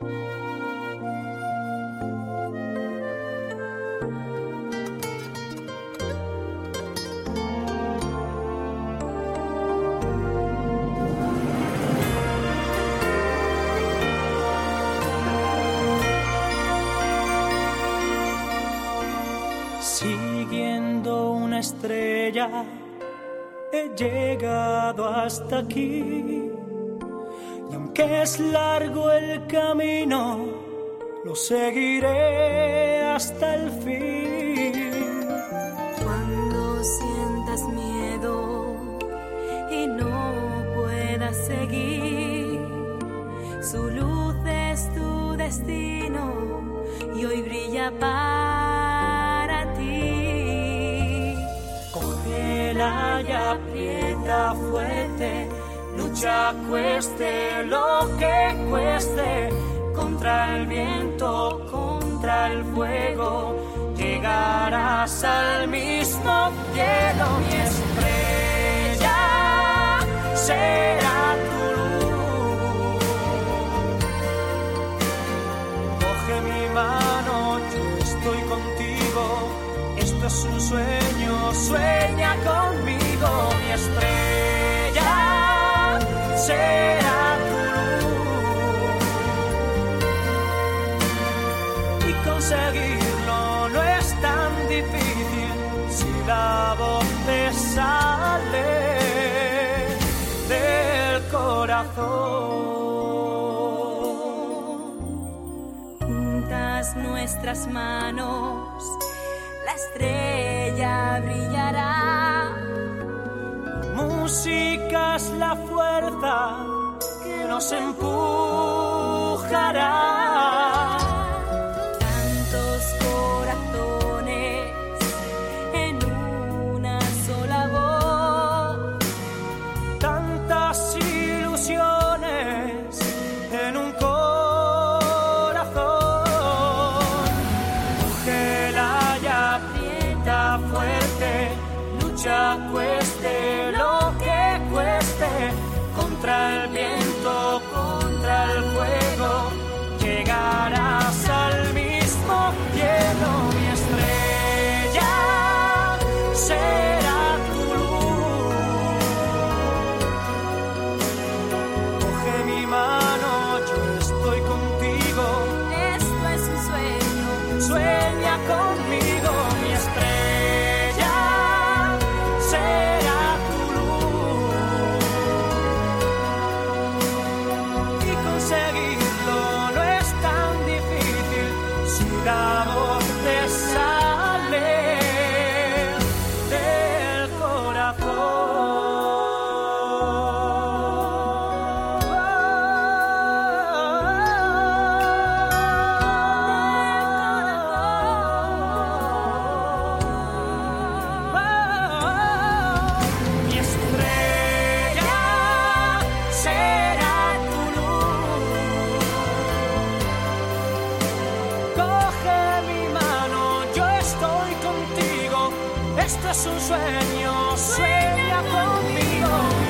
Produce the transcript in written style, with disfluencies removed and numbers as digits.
Siguiendo una estrella he llegado hasta aquí, y aunque es largo el camino, lo seguiré hasta el fin. Cuando sientas miedo y no puedas seguir, su luz es tu destino y hoy brilla para ti. Cógela y aprieta fuerte, lucha cueste lo que cueste, contra el viento, contra el fuego, llegarás al mismo cielo. Mi estrella será tu luz. Coge mi mano, yo estoy contigo. Esto es un sueño, sueña conmigo. Mi estrella será tu luz. Y conseguirlo no es tan difícil si la voz te sale del corazón. Juntas nuestras manos, la estrella brillará. Música es la fuerza que nos empujará. Tantos corazones en una sola voz, Tantas ilusiones en un corazón. Cógela y aprieta fuerte, lucha cueste lo que cueste, contra el viento, contra el fuego, llegarás al mismo cielo. Mi estrella será tu luz. Coge mi mano, yo estoy contigo. esto es un sueño. Sueña conmigo. Mi estrella será tu luz. Y conseguirlo no es tan difícil si la voz te sale del corazón. Mi estrella será tu luz. Coge mi mano, yo estoy contigo. Esto es un sueño, sueña conmigo.